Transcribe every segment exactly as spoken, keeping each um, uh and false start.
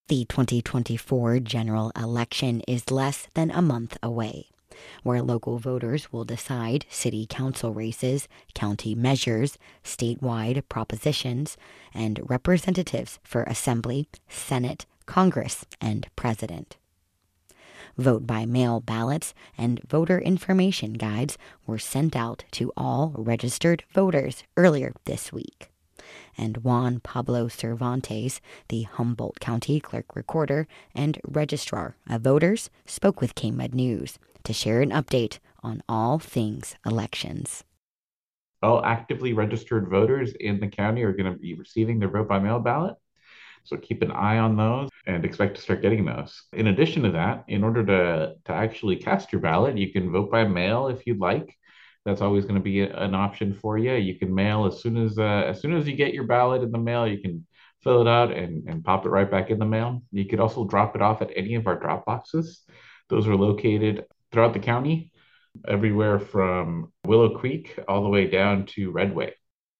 The twenty twenty-four general election is less than a month away, where local voters will decide city council races, county measures, statewide propositions, and representatives for Assembly, Senate, Congress, and President. Vote-by-mail ballots and voter information guides were sent out to all registered voters earlier this week. And Juan Pablo Cervantes, the Humboldt County Clerk Recorder and Registrar of Voters, spoke with K M U D News to share an update on all things elections. All actively registered voters in the county are going to be receiving their vote-by-mail ballot. So keep an eye on those and expect to start getting those. In addition to that, in order to, to actually cast your ballot, you can vote by mail if you'd like. That's always going to be a, an option for you. You can mail as soon as uh, as soon as you get your ballot in the mail, you can fill it out and, and pop it right back in the mail. You could also drop it off at any of our drop boxes. Those are located throughout the county, everywhere from Willow Creek all the way down to Redway.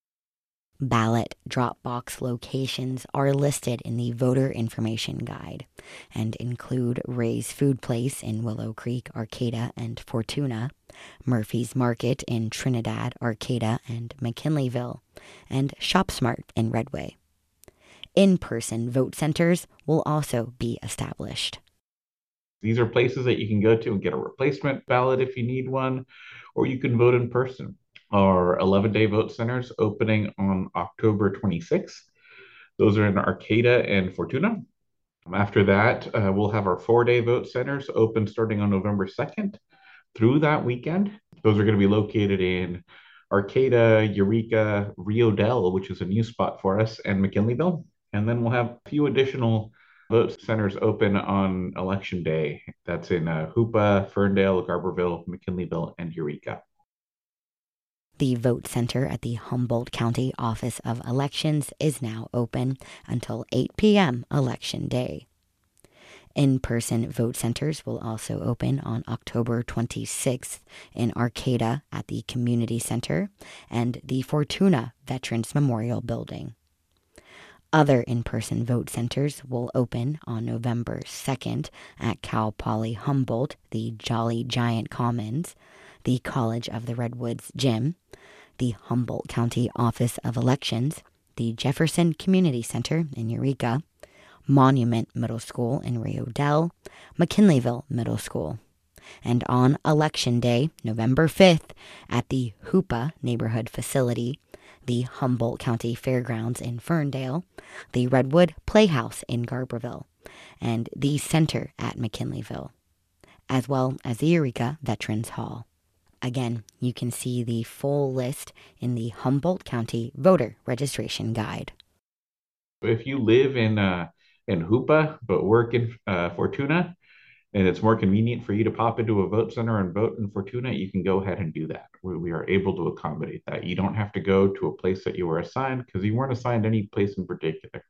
Ballot drop box locations are listed in the voter information guide and include Ray's Food Place in Willow Creek, Arcata, and Fortuna, Murphy's Market in Trinidad, Arcata, and McKinleyville, and ShopSmart in Redway. In-person vote centers will also be established. These are places that you can go to and get a replacement ballot if you need one, or you can vote in person. Our eleven-day vote centers opening on October twenty-sixth. Those are in Arcata and Fortuna. After that, uh, we'll have our four-day vote centers open starting on November second through that weekend. Those are going to be located in Arcata, Eureka, Rio Dell, which is a new spot for us, and McKinleyville. And then we'll have a few additional vote centers open on election day. That's in uh, Hoopa, Ferndale, Garberville, McKinleyville, and Eureka. The vote center at the Humboldt County Office of Elections is now open until eight p.m. Election Day. In-person vote centers will also open on October twenty-sixth in Arcata at the Community Center and the Fortuna Veterans Memorial Building. Other in-person vote centers will open on November second at Cal Poly Humboldt, the Jolly Giant Commons, the College of the Redwoods Gym, the Humboldt County Office of Elections, the Jefferson Community Center in Eureka, Monument Middle School in Rio Dell, McKinleyville Middle School, and on Election Day, November fifth, at the Hoopa Neighborhood Facility, the Humboldt County Fairgrounds in Ferndale, the Redwood Playhouse in Garberville, and the Center at McKinleyville, as well as the Eureka Veterans Hall. Again, you can see the full list in the Humboldt County Voter Registration Guide. If you live in uh, in Hoopa but work in uh, Fortuna, and it's more convenient for you to pop into a vote center and vote in Fortuna, you can go ahead and do that. We, we are able to accommodate that. You don't have to go to a place that you were assigned because you weren't assigned any place in particular.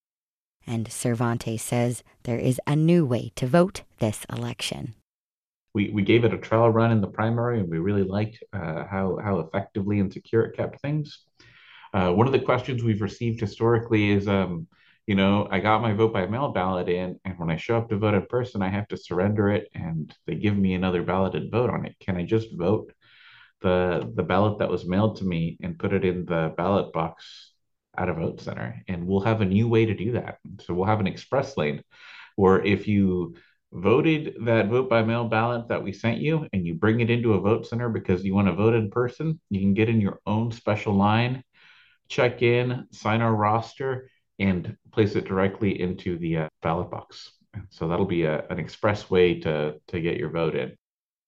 And Cervantes says there is a new way to vote this election. We, we gave it a trial run in the primary, and we really liked uh, how, how effectively and secure it kept things. Uh, one of the questions we've received historically is, um, you know, I got my vote by mail ballot in, and when I show up to vote in person, I have to surrender it, and they give me another balloted vote on it. Can I just vote the the ballot that was mailed to me and put it in the ballot box at a vote center? And we'll have a new way to do that. So we'll have an express lane where if you voted that vote by mail ballot that we sent you and you bring it into a vote center because you want to vote in person, you can get in your own special line, check in, sign our roster, and place it directly into the uh, ballot box. So that'll be a, an express way to, to get your vote in.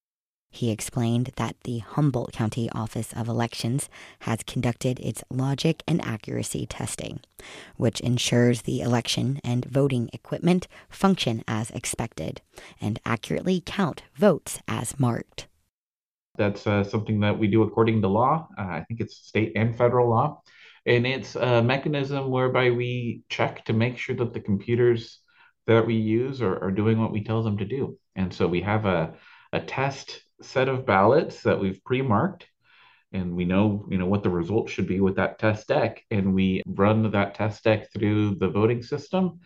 He explained that the Humboldt County Office of Elections has conducted its logic and accuracy testing, which ensures the election and voting equipment function as expected and accurately count votes as marked. That's uh, something that we do according to law. Uh, I think it's state and federal law. And it's a mechanism whereby we check to make sure that the computers that we use are, are doing what we tell them to do. And so we have a, a test set of ballots that we've pre-marked, and we know, you know, what the result should be with that test deck. And we run that test deck through the voting system.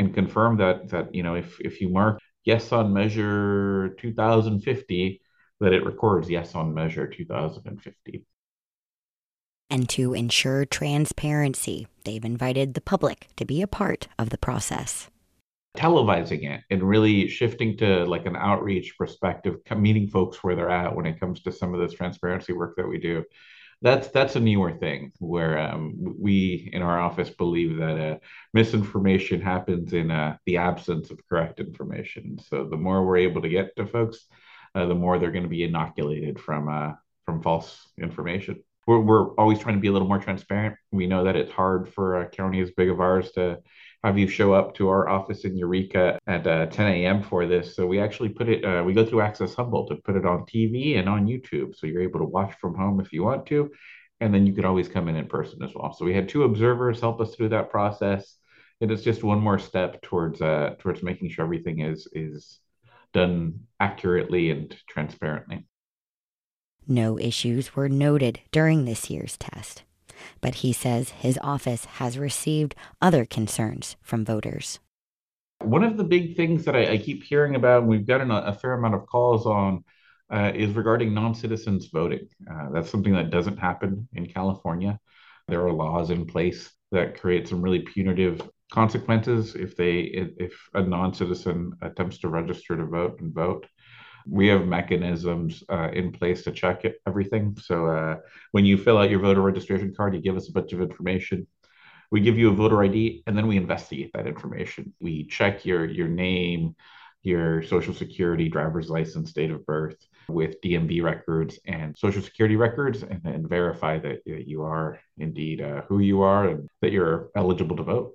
and confirm that that you know if if you mark yes on measure two thousand fifty, that it records yes on measure two thousand fifty. And to ensure transparency, they've invited the public to be a part of the process. Televising it and really shifting to like an outreach perspective, meeting folks where they're at when it comes to some of this transparency work that we do. That's that's a newer thing where um, we in our office believe that uh, misinformation happens in uh, the absence of correct information. So the more we're able to get to folks, uh, the more they're going to be inoculated from uh, from false information. We're we're always trying to be a little more transparent. We know that it's hard for a county as big of ours to have you show up to our office in Eureka at uh, ten a m for this. So we actually put it, uh, we go through Access Humboldt to put it on T V and on YouTube. So you're able to watch from home if you want to. And then you could always come in in person as well. So we had two observers help us through that process. And it's just one more step towards uh, towards making sure everything is is done accurately and transparently. No issues were noted during this year's test, but he says his office has received other concerns from voters. One of the big things that I, I keep hearing about, and we've gotten a, a fair amount of calls on, uh, is regarding non-citizens voting. Uh, that's something that doesn't happen in California. There are laws in place that create some really punitive consequences if they if a non-citizen attempts to register to vote and vote. We have mechanisms uh, in place to check it, everything. So uh, when you fill out your voter registration card, you give us a bunch of information. We give you a voter I D, and then we investigate that information. We check your your name, your social security, driver's license, date of birth with D M V records and social security records, and then verify that you are indeed uh, who you are and that you're eligible to vote.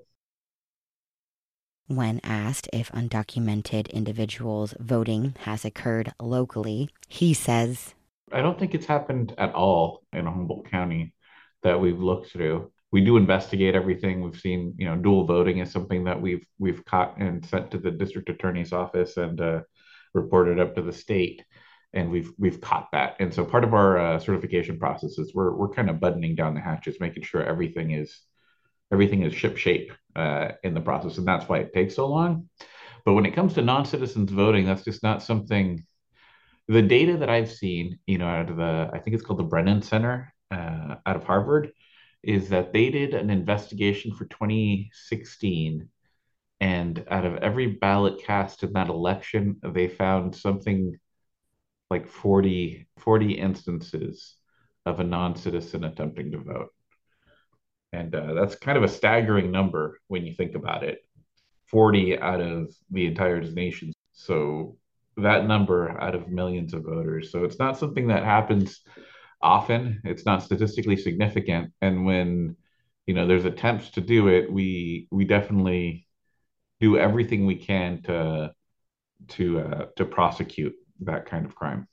When asked if undocumented individuals voting has occurred locally, he says, I don't think it's happened at all in Humboldt County that we've looked through. We do investigate everything. We've seen, you know, dual voting is something that we've we've caught and sent to the district attorney's office and uh, reported up to the state, and we've we've caught that. And so part of our uh, certification process is we're we're kind of buttoning down the hatches, making sure everything is everything is ship shape uh, in the process, and that's why it takes so long. But when it comes to non-citizens voting, that's just not something. The data that I've seen, you know, out of the, I think it's called the Brennan Center uh, out of Harvard, is that they did an investigation for twenty sixteen. And out of every ballot cast in that election, they found something like forty forty instances of a non-citizen attempting to vote. And uh, that's kind of a staggering number when you think about it. forty out of the entire nation. So that number out of millions of voters. So it's not something that happens often. It's not statistically significant. And when, you know, there's attempts to do it, we we definitely do everything we can to to uh, to prosecute that kind of crime.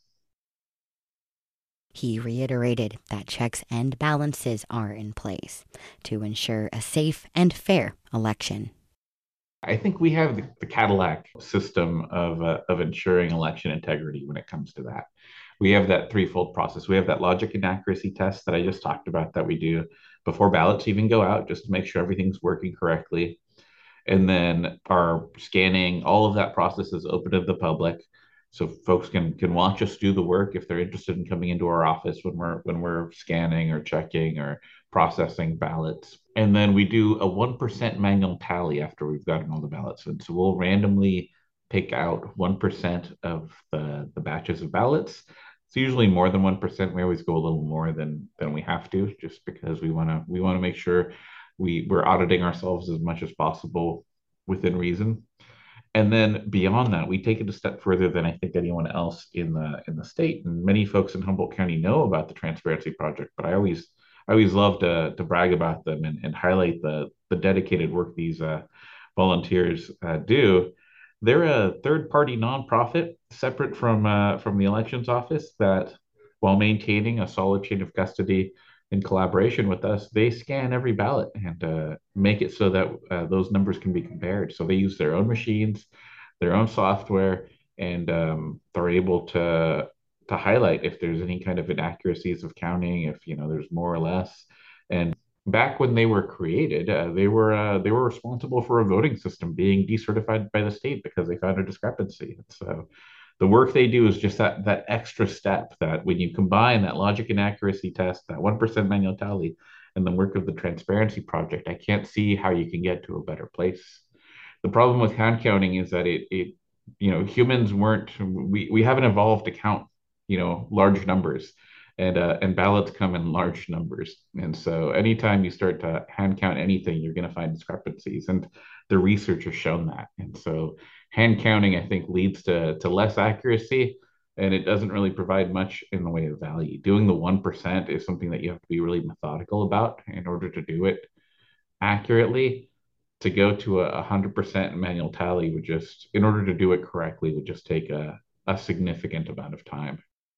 he reiterated that checks and balances are in place to ensure a safe and fair election. I think we have the, the Cadillac system of uh, of ensuring election integrity when it comes to that. We have that threefold process. We have that logic and accuracy test that I just talked about that we do before ballots even go out, just to make sure everything's working correctly. And then our scanning, all of that process is open to the public. So folks can can watch us do the work if they're interested in coming into our office when we're when we're scanning or checking or processing ballots. And then we do a one percent manual tally after we've gotten all the ballots in. So we'll randomly pick out one percent of the, the batches of ballots. It's usually more than one percent. We always go a little more than than we have to, just because we want to we want to make sure we we're auditing ourselves as much as possible within reason. And then beyond that, we take it a step further than I think anyone else in the in the state. And many folks in Humboldt County know about the Transparency Project, but I always I always love to to brag about them and, and highlight the the dedicated work these uh, volunteers uh, do. They're a third party nonprofit separate from uh, from the elections office that, while maintaining a solid chain of custody in collaboration with us, they scan every ballot and uh, make it so that uh, those numbers can be compared. So they use their own machines, their own software, and um, they're able to to highlight if there's any kind of inaccuracies of counting, if you know there's more or less. And back when they were created, uh, they were uh, they were responsible for a voting system being decertified by the state because they found a discrepancy. So the work they do is just that that extra step that when you combine that logic and accuracy test, that one percent manual tally, and the work of the Transparency Project, I can't see how you can get to a better place. The problem with hand counting is that it it you know humans weren't we we haven't evolved to count you know large numbers, and uh, and ballots come in large numbers, and so anytime you start to hand count anything, you're going to find discrepancies, and the research has shown that. And so hand counting, I think, leads to to less accuracy, and it doesn't really provide much in the way of value. Doing the one percent is something that you have to be really methodical about in order to do it accurately. To go to a one hundred percent manual tally would just, in order to do it correctly, would just take a, a significant amount of time.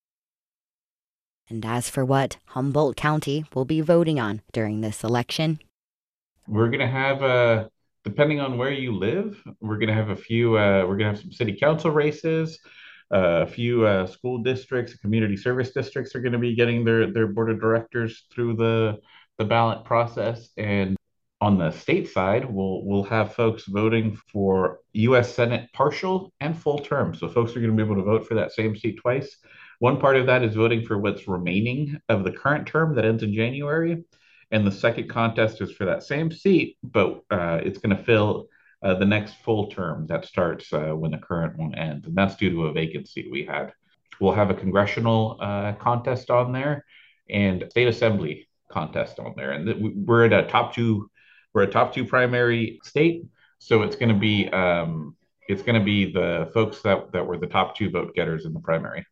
And as for what Humboldt County will be voting on during this election, We're going to have, uh, depending on where you live, we're going to have a few, uh, we're going to have some city council races, uh, a few uh, school districts, community service districts are going to be getting their, their board of directors through the, the ballot process. And on the state side, we'll we'll have folks voting for U S Senate partial and full term. So folks are going to be able to vote for that same seat twice. One part of that is voting for what's remaining of the current term that ends in January. And the second contest is for that same seat, but uh, it's going to fill uh, the next full term that starts uh, when the current one ends. And that's due to a vacancy we had. We'll have a congressional uh, contest on there and state assembly contest on there. And th- we're at a top two we're a top two primary state, so it's going to be um, it's going to be the folks that that were the top two vote getters in the primary.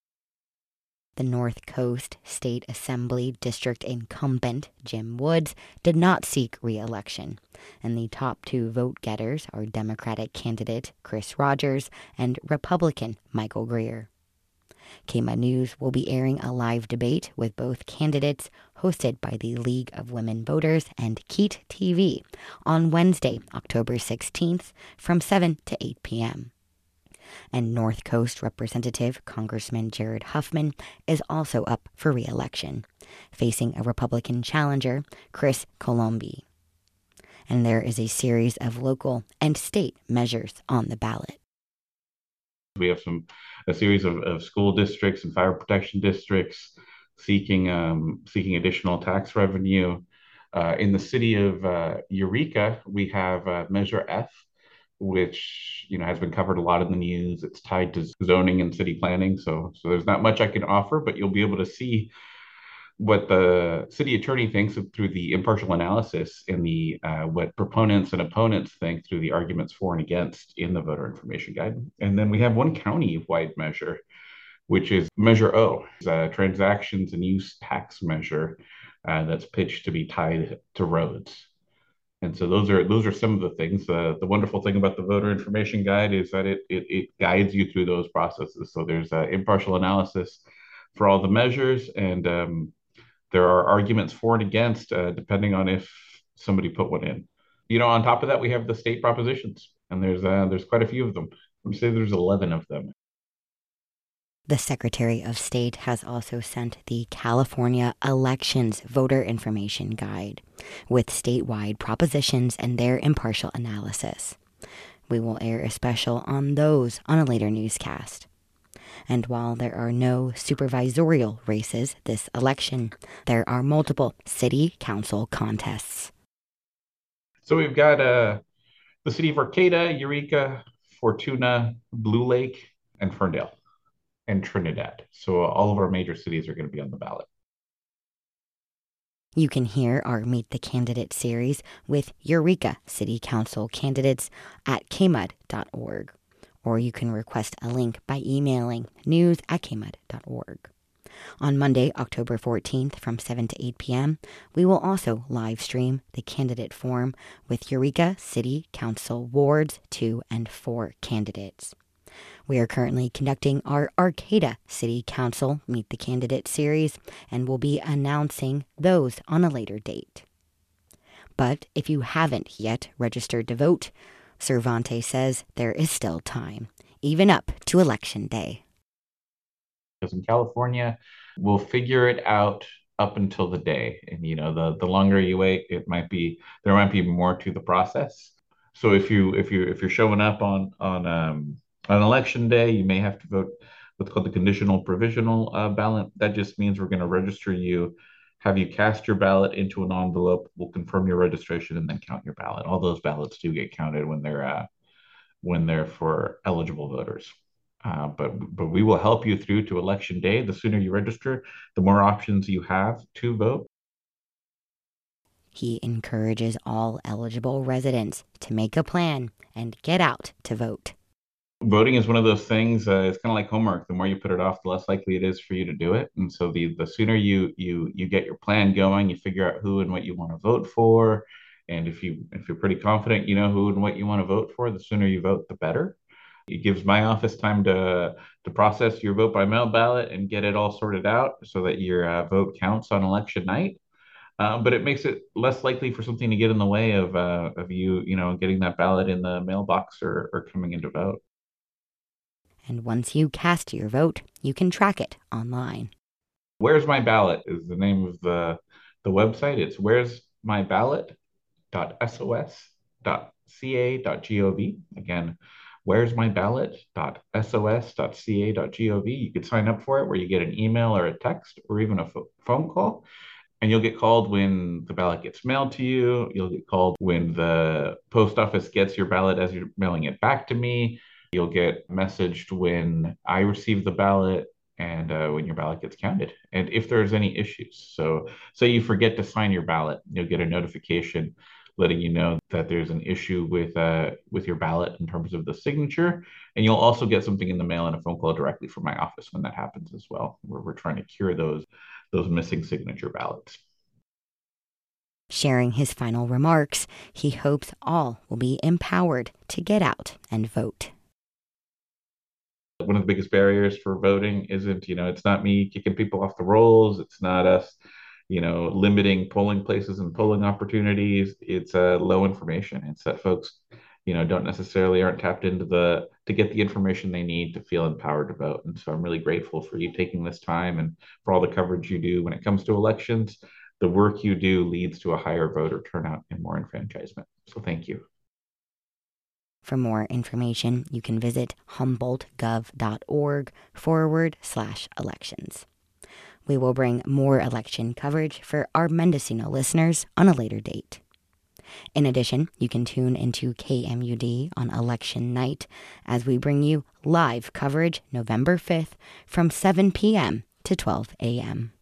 the North Coast State Assembly District incumbent, Jim Woods, did not seek re-election, and the top two vote-getters are Democratic candidate Chris Rogers and Republican Michael Greer. K M U D News will be airing a live debate with both candidates, hosted by the League of Women Voters and Keat T V, on Wednesday, October sixteenth, from seven to eight p.m. And North Coast Representative Congressman Jared Huffman is also up for re-election, facing a Republican challenger, Chris Colombi. And there is a series of local and state measures on the ballot. We have some a series of, of school districts and fire protection districts seeking um, seeking additional tax revenue. Uh, in the city of uh, Eureka, we have uh, Measure F, which you know has been covered a lot in the news. It's tied to zoning and city planning, so so there's not much I can offer, but you'll be able to see what the city attorney thinks of, through the impartial analysis, and the uh, what proponents and opponents think through the arguments for and against in the voter information guide. And then we have one county-wide measure, which is Measure O, a transactions and use tax measure uh, that's pitched to be tied to roads. And so those are those are some of the things. Uh, the wonderful thing about the voter information guide is that it it, it guides you through those processes. So there's uh, impartial analysis for all the measures, and um, there are arguments for and against, uh, depending on if somebody put one in. You know, on top of that, we have the state propositions, and there's uh, there's quite a few of them. Let me say there's eleven of them. The Secretary of State has also sent the California Elections Voter Information Guide with statewide propositions and their impartial analysis. We will air a special on those on a later newscast. And while there are no supervisorial races this election, there are multiple city council contests. So we've got uh, the city of Arcata, Eureka, Fortuna, Blue Lake, and Ferndale, and Trinidad. So all of our major cities are going to be on the ballot. You can hear our Meet the Candidate series with Eureka City Council candidates at k m u d dot org. Or you can request a link by emailing news at k m u d dot org. On Monday, October fourteenth, from seven to eight p.m., we will also live stream the candidate forum with Eureka City Council Wards two and four candidates. We are currently conducting our Arcata City Council Meet the Candidate series and will be announcing those on a later date. But if you haven't yet registered to vote, Cervantes says there is still time, even up to Election Day. Because in California, we'll figure it out up until the day. And you know, the the longer you wait, it might be there might be more to the process. So if you if you if you're showing up on on um on election day, you may have to vote what's called the conditional provisional uh, ballot. That just means we're going to register you, have you cast your ballot into an envelope. We'll confirm your registration and then count your ballot. All those ballots do get counted when they're uh, when they're for eligible voters. Uh, but but we will help you through to election day. The sooner you register, the more options you have to vote. He encourages all eligible residents to make a plan and get out to vote. Voting is one of those things. Uh, it's kind of like homework. The more you put it off, the less likely it is for you to do it. And so the the sooner you you you get your plan going, you figure out who and what you want to vote for, and if you if you're pretty confident you know who and what you want to vote for, the sooner you vote, the better. It gives my office time to to process your vote by mail ballot and get it all sorted out so that your uh, vote counts on election night. Um, but it makes it less likely for something to get in the way of uh, of you, you know, getting that ballot in the mailbox or, or coming in to vote. And once you cast your vote, you can track it online. Where's My Ballot is the name of the the website. It's where's my ballot dot s o s dot c a dot gov. Again, where's my ballot dot s o s dot c a dot gov. You could sign up for it where you get an email or a text or even a phone call. And you'll get called when the ballot gets mailed to you. You'll get called when the post office gets your ballot as you're mailing it back to me. You'll get messaged when I receive the ballot and uh, when your ballot gets counted. And if there's any issues, so say you forget to sign your ballot, you'll get a notification letting you know that there's an issue with uh, with your ballot in terms of the signature. And you'll also get something in the mail and a phone call directly from my office when that happens as well, where we're trying to cure those those missing signature ballots. Sharing his final remarks, he hopes all will be empowered to get out and vote. One of the biggest barriers for voting isn't, you know, it's not me kicking people off the rolls. It's not us, you know, limiting polling places and polling opportunities. It's uh, low information. It's that folks, you know, don't necessarily aren't tapped into the to get the information they need to feel empowered to vote. And so I'm really grateful for you taking this time and for all the coverage you do when it comes to elections. The work you do leads to a higher voter turnout and more enfranchisement. So thank you. For more information, you can visit humboldtgov.org forward slash elections. We will bring more election coverage for our Mendocino listeners on a later date. In addition, you can tune into K M U D on election night as we bring you live coverage November fifth from seven p.m. to twelve a.m.